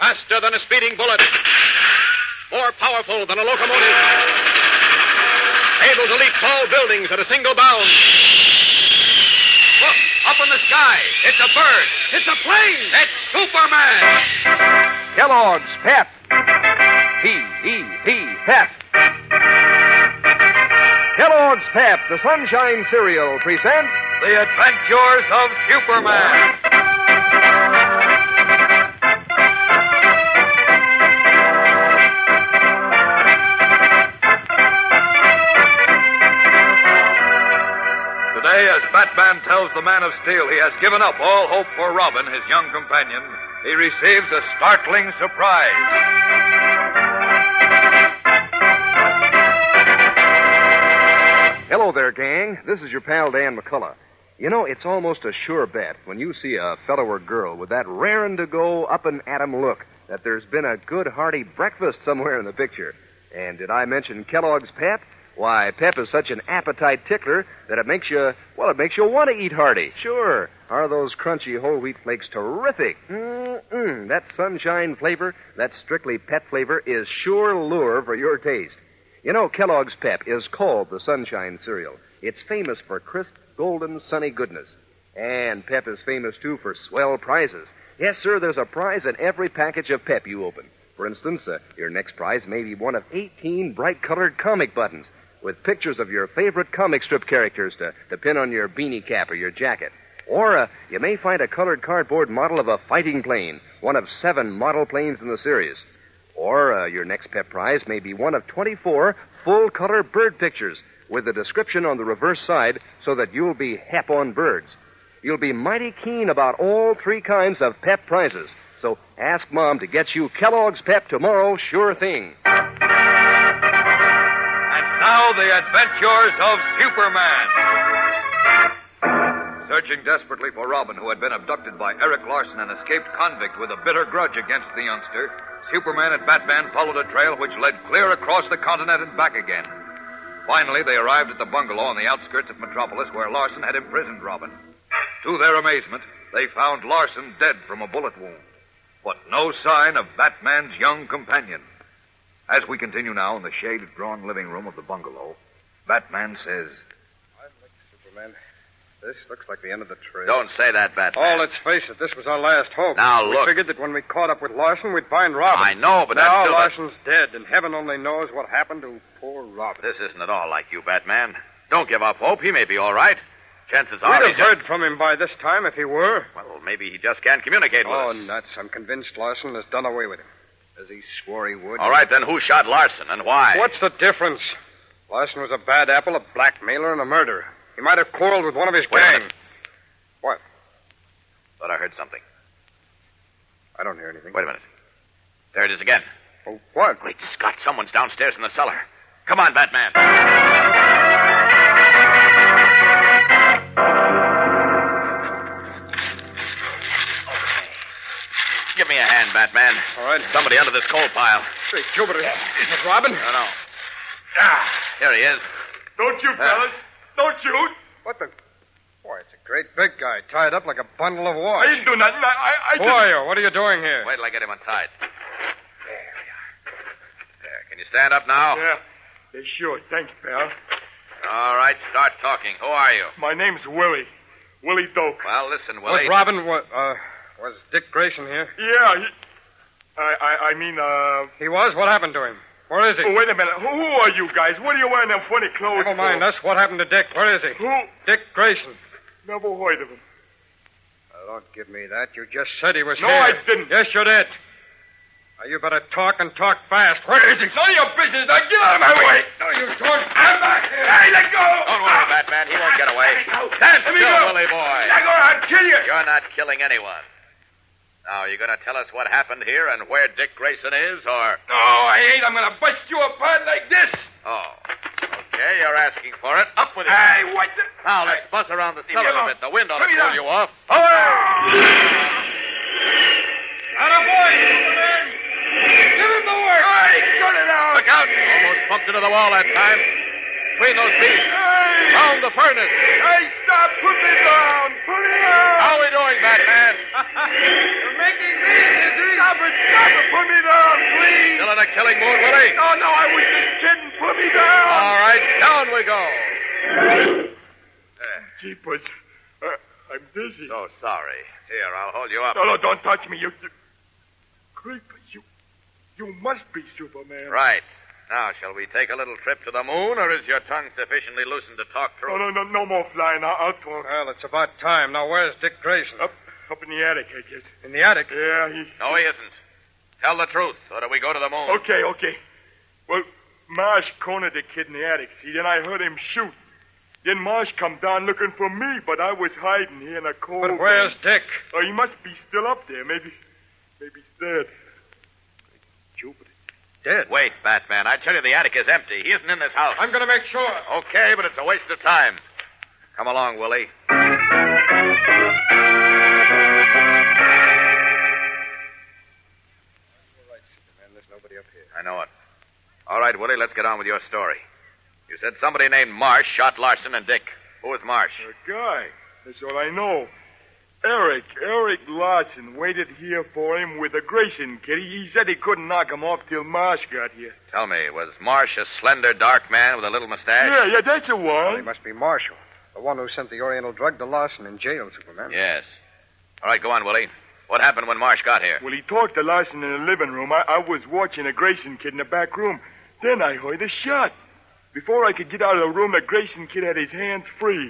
Faster than a speeding bullet. More powerful than a locomotive. Able to leap tall buildings at a single bound. Look, up in the sky. It's a bird. It's a plane. It's Superman. Kellogg's Pep. P-E-P, Pep. Kellogg's Pep, the Sunshine Cereal, presents The Adventures of Superman. Today, as Batman tells the Man of Steel he has given up all hope for Robin, his young companion, he receives a startling surprise. Hello there, gang. This is your pal, Dan McCullough. You know, it's almost a sure bet when you see a fellow or girl with that raring-to-go, up-and-at-'em look that there's been a good, hearty breakfast somewhere in the picture. And did I mention Kellogg's Pep? Why, Pep is such an appetite tickler that it makes you want to eat hearty. Sure. Are those crunchy whole wheat flakes terrific? That sunshine flavor, that strictly Pep flavor, is sure lure for your taste. You know, Kellogg's Pep is called the Sunshine Cereal. It's famous for crisp, golden, sunny goodness. And Pep is famous, too, for swell prizes. Yes, sir, there's a prize in every package of Pep you open. For instance, your next prize may be one of 18 bright-colored comic buttons with pictures of your favorite comic strip characters to pin on your beanie cap or your jacket. Or you may find a colored cardboard model of a fighting plane, one of 7 model planes in the series. Or your next Pep prize may be one of 24 full-color bird pictures with a description on the reverse side so that you'll be hep on birds. You'll be mighty keen about all 3 kinds of Pep prizes. So ask Mom to get you Kellogg's Pep tomorrow, sure thing. And now, the adventures of Superman. Searching desperately for Robin, who had been abducted by Eric Larson, an escaped convict with a bitter grudge against the youngster, Superman and Batman followed a trail which led clear across the continent and back again. Finally, they arrived at the bungalow on the outskirts of Metropolis where Larson had imprisoned Robin. To their amazement, they found Larson dead from a bullet wound, but no sign of Batman's young companion. As we continue now in the shade-drawn living room of the bungalow, Batman says, I like Superman. This looks like the end of the trail. Don't say that, Batman. Oh, let's face it. This was our last hope. Now, look. We figured that when we caught up with Larson, we'd find Robin. I know, but now that's still... Larson's dead, and heaven only knows what happened to poor Robin. This isn't at all like you, Batman. Don't give up hope. He may be all right. Chances are We'd have heard from him by this time if he were. Well, maybe he just can't communicate with us. Oh, nuts. I'm convinced Larson has done away with him, as he swore he would. All right, then who shot Larson and why? What's the difference? Larson was a bad apple, a blackmailer, and a murderer. He might have quarreled with one of his Wait a gang. minute. What? Thought I heard something. I don't hear anything. Wait a minute. There it is again. Oh, what? Great Scott, someone's downstairs in the cellar. Come on, Batman. Give me a hand, Batman. All right. Somebody under this coal pile. Say, Jupiter, is it Robin? No. Here he is. Don't shoot, fellas. Don't shoot. What the... Boy, it's a great big guy, tied up like a bundle of I wash. didn't do nothing. I Who are you? What are you doing here? Wait till I get him untied. There we are. There. Can you stand up now? Yeah, sure. Thanks, pal. All right, start talking. Who are you? My name's Willie. Willie Doak. Well, listen, Was Willie. Robin... was Dick Grayson here? Yeah, He was? What happened to him? Where is he? Oh, wait a minute. Who are you guys? What are you wearing them funny clothes Never mind for? us. What happened to Dick? Where is he? Who? Dick Grayson. Never heard of him. Don't give me that. You just said he was No, here. I didn't. Yes, you did. Now, you better talk and talk fast. Where is he? None of your business. Now, get out of my way. No, you don't. I'm back here. Hey, let go. Don't worry, Batman. He won't get away. Stand Let me still, go. Willie boy. Let go. I'll kill you. You're not killing anyone. Now, you going to tell us what happened here and where Dick Grayson is, or... No, I ain't. I'm going to bust you apart like this. Oh. Okay, you're asking for it. Up with it. Hey, what the... Now, let's buzz around the cellar a bit. The wind ought to Hurry cool down. you off. Atta boy, Superman. Give him the work. Hey, cut it out. Look out. Almost bumped into the wall that time. Between those beams. Hey. Round the furnace. Hey, stop. Put me down. Put me down. How are we doing, Batman? You're making me. Stop it. Stop it. killing mood, Willie? No, I was just kidding. Put me down. All right, down we go. Jeepers. I'm dizzy. So sorry. Here, I'll hold you up. No, don't touch me. You... Creepers, you must be Superman. Right. Now, shall we take a little trip to the moon, or is your tongue sufficiently loosened to talk through? No more flying. I'll talk. Well, it's about time. Now, where's Dick Grayson? Up in the attic, I guess. In the attic? Yeah, No, he isn't. Tell the truth, or do we go to the moon? Okay. Well, Marsh cornered the kid in the attic, see, then I heard him shoot. Then Marsh come down looking for me, but I was hiding here in a cold... But where's Dick? Oh, he must be still up there. Maybe he's dead. Jupiter. Dead? Wait, Batman. I tell you, the attic is empty. He isn't in this house. I'm going to make sure. Okay, but it's a waste of time. Come along, Willie. All right, Superman. There's nobody up here. I know it. All right, Willie, let's get on with your story. You said somebody named Marsh shot Larson and Dick. Who was Marsh? A guy. That's all I know. Eric Larson waited here for him with a Grayson kid. He said he couldn't knock him off till Marsh got here. Tell me, was Marsh a slender, dark man with a little mustache? Yeah, that's the Well, he one. must be Marshall, the one who sent the Oriental drug to Larson in jail, Superman. Yes. All right, go on, Willie. What happened when Marsh got here? Well, he talked to Larson in the living room. I was watching a Grayson kid in the back room. Then I heard a shot. Before I could get out of the room, the Grayson kid had his hands free.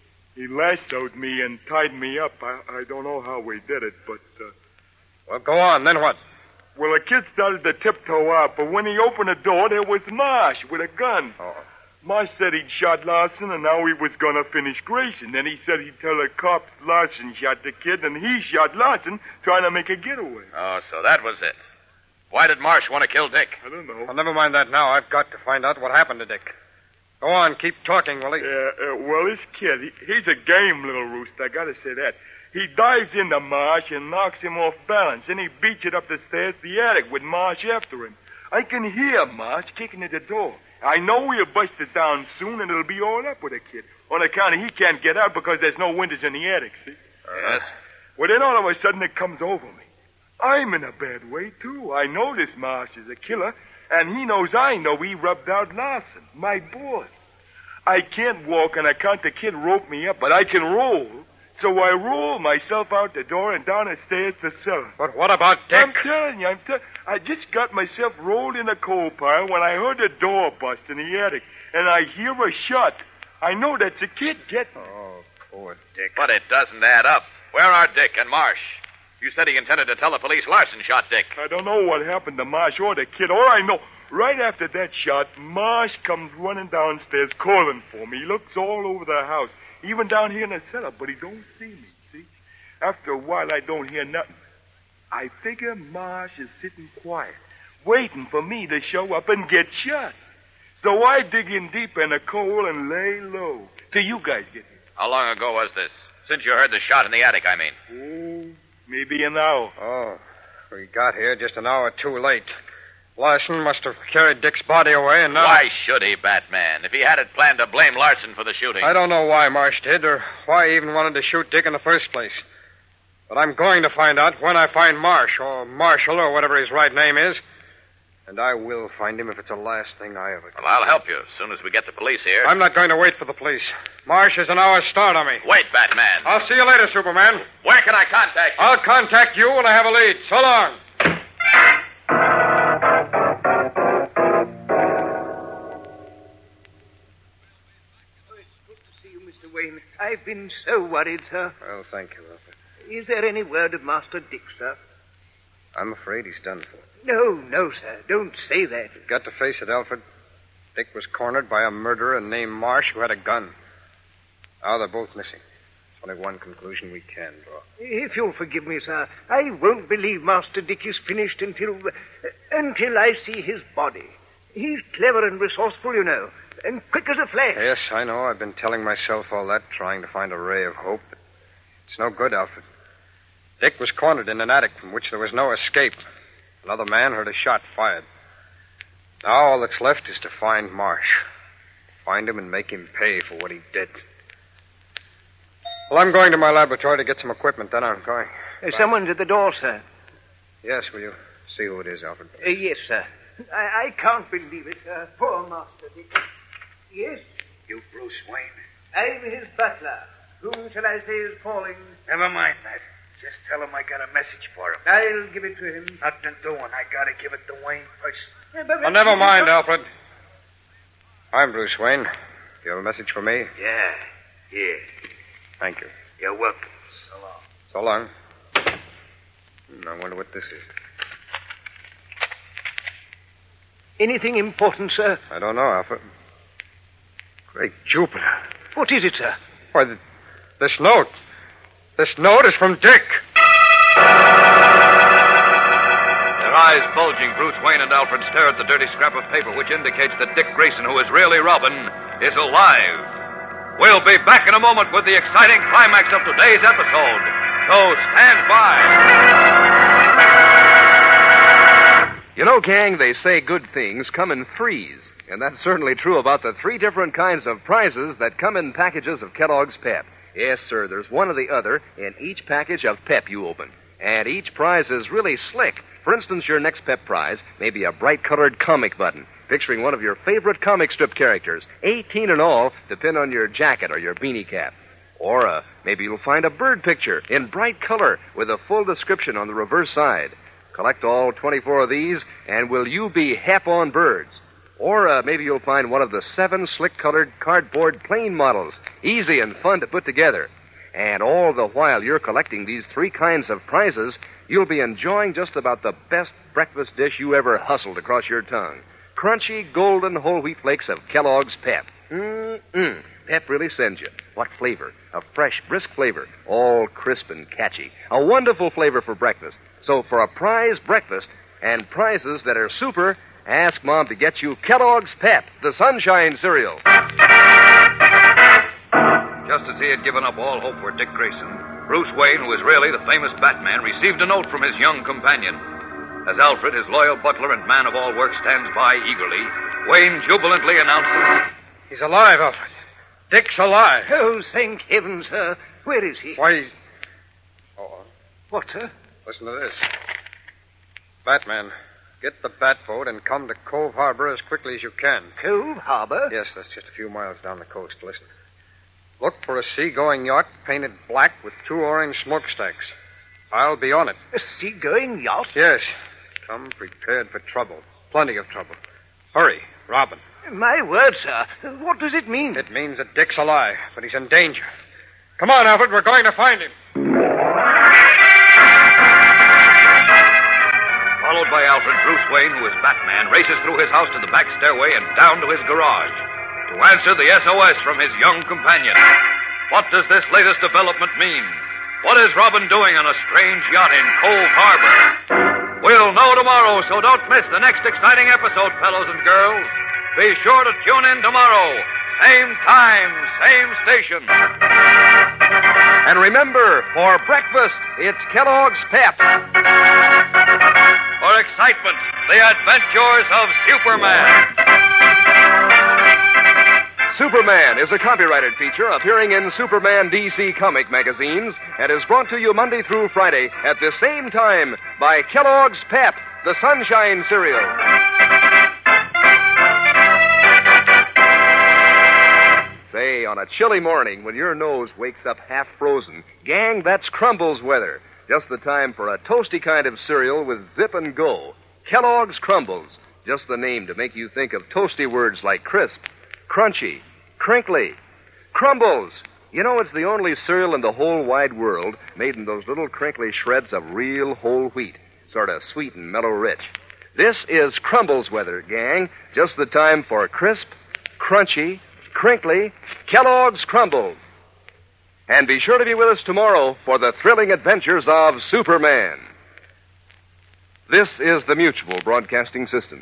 He lassoed me and tied me up. I don't know how we did it, but... Well, go on. Then what? Well, the kid started to tiptoe out, but when he opened the door, there was Marsh with a gun. Oh. Marsh said he'd shot Larson, and now he was going to finish Grayson. Then he said he'd tell the cops Larson shot the kid, and he shot Larson, trying to make a getaway. Oh, so that was it. Why did Marsh want to kill Dick? I don't know. Well, never mind that now. I've got to find out what happened to Dick. Go on. Keep talking, Willie. Well, this kid, he's a game little rooster, I gotta say that. He dives into Marsh and knocks him off balance. Then he beats it up the stairs to the attic with Marsh after him. I can hear Marsh kicking at the door. I know we'll bust it down soon, and it'll be all up with the kid. On account of he can't get out because there's no windows in the attic, see? Yes. Well, then all of a sudden it comes over me. I'm in a bad way, too. I know this Marsh is a killer, and he knows I know he rubbed out Larson, my boss. I can't walk on account the kid roped me up, but I can roll. So I roll myself out the door and down the stairs to cellar. But what about Dick? I'm telling you, I just got myself rolled in a coal pile when I heard the door bust in the attic, and I hear a shot. I know that's a kid getting me. Oh, poor Dick. But it doesn't add up. Where are Dick and Marsh? You said he intended to tell the police Larson shot Dick. I don't know what happened to Marsh or the kid. All I know, right after that shot, Marsh comes running downstairs calling for me. He looks all over the house, even down here in the cellar, but he don't see me, see? After a while, I don't hear nothing. I figure Marsh is sitting quiet, waiting for me to show up and get shot. So I dig in deep in the coal and lay low till you guys get here. How long ago was this? Since you heard the shot in the attic, I mean. Oh, maybe an hour. Oh, we got here just an hour too late. Larson must have carried Dick's body away, and now... Why should he, Batman? If he had it planned to blame Larson for the shooting. I don't know why Marsh did, or why he even wanted to shoot Dick in the first place. But I'm going to find out when I find Marsh, or Marshall, or whatever his right name is. And I will find him if it's the last thing I ever do. Well, I'll help you as soon as we get the police here. I'm not going to wait for the police. Marsh is an hour's start on me. Wait, Batman. I'll see you later, Superman. Where can I contact you? I'll contact you when I have a lead. So long. It's good to see you, Mr. Wayne. I've been so worried, sir. Well, thank you, Alfred. Is there any word of Master Dick, sir? I'm afraid he's done for. No, sir. Don't say that. Got to face it, Alfred. Dick was cornered by a murderer named Marsh who had a gun. Now they're both missing. There's only one conclusion we can draw. If you'll forgive me, sir, I won't believe Master Dick is finished until I see his body. He's clever and resourceful, you know, and quick as a flash. Yes, I know. I've been telling myself all that, trying to find a ray of hope. But it's no good, Alfred. Dick was cornered in an attic from which there was no escape. Another man heard a shot fired. Now all that's left is to find Marsh. Find him and make him pay for what he did. Well, I'm going to my laboratory to get some equipment. Then I'm going. Someone's at the door, sir. Yes, will you see who it is, Alfred? Yes, sir. I can't believe it. Poor Master Dick. Yes? You Bruce Wayne? I'm his butler. Whom shall I say is calling? Never mind that. Just tell him I got a message for him. I'll give it to him. Nothing doing. I gotta give it to Wayne first. Oh, never mind, Alfred. I'm Bruce Wayne. You have a message for me? Yeah. Here. Thank you. You're welcome. So long. So long. I wonder what this is. Anything important, sir? I don't know, Alfred. Great Jupiter. What is it, sir? Why, this note. This note is from Dick. Their eyes bulging, Bruce Wayne and Alfred stare at the dirty scrap of paper, which indicates that Dick Grayson, who is really Robin, is alive. We'll be back in a moment with the exciting climax of today's episode. So stand by. You know, gang, they say good things come in threes. And that's certainly true about the three different kinds of prizes that come in packages of Kellogg's Pep. Yes, sir, there's one or the other in each package of Pep you open. And each prize is really slick. For instance, your next Pep prize may be a bright-colored comic button picturing one of your favorite comic strip characters, 18 in all, depend on your jacket or your beanie cap. Or maybe you'll find a bird picture in bright color with a full description on the reverse side. Collect all 24 of these, and will you be hep on birds? Or maybe you'll find one of the 7 slick-colored cardboard plane models, easy and fun to put together. And all the while you're collecting these 3 kinds of prizes, you'll be enjoying just about the best breakfast dish you ever hustled across your tongue. Crunchy, golden whole wheat flakes of Kellogg's Pep. Pep really sends you. What flavor? A fresh, brisk flavor, all crisp and catchy. A wonderful flavor for breakfast. So for a prize breakfast and prizes that are super, ask Mom to get you Kellogg's Pep, the Sunshine cereal. Just as he had given up all hope for Dick Grayson, Bruce Wayne, who is really the famous Batman, received a note from his young companion. As Alfred, his loyal butler and man of all work, stands by eagerly, Wayne jubilantly announces... He's alive, Alfred. Dick's alive. Oh, thank heaven, sir. Where is he? Why... Oh, What, sir? listen to this. Batman, get the Batboat and come to Cove Harbor as quickly as you can. Cove Harbor? Yes, that's just a few miles down the coast. Listen. Look for a seagoing yacht painted black with 2 orange smokestacks. I'll be on it. A seagoing yacht? Yes. Come prepared for trouble. Plenty of trouble. Hurry, Robin. My word, sir. What does it mean? It means that Dick's alive, but he's in danger. Come on, Alfred. We're going to find him. Followed by Alfred, Bruce Wayne, who is Batman, races through his house to the back stairway and down to his garage to answer the SOS from his young companion. What does this latest development mean? What is Robin doing on a strange yacht in Cove Harbor? We'll know tomorrow, so don't miss the next exciting episode, fellows and girls. Be sure to tune in tomorrow. Same time, same station. And remember, for breakfast, it's Kellogg's Pep. For excitement, the adventures of Superman. Superman is a copyrighted feature appearing in Superman DC comic magazines and is brought to you Monday through Friday at the same time by Kellogg's Pep, the Sunshine cereal. Say, on a chilly morning when your nose wakes up half frozen, gang, that's Crumbles weather. Just the time for a toasty kind of cereal with zip and go. Kellogg's Crumbles. Just the name to make you think of toasty words like crisp, crunchy, crinkly. Crumbles. You know, it's the only cereal in the whole wide world made in those little crinkly shreds of real whole wheat. Sort of sweet and mellow rich. This is Crumbles weather, gang. Just the time for crisp, crunchy, crinkly Kellogg's Crumbles. And be sure to be with us tomorrow for the thrilling adventures of Superman. This is the Mutual Broadcasting System.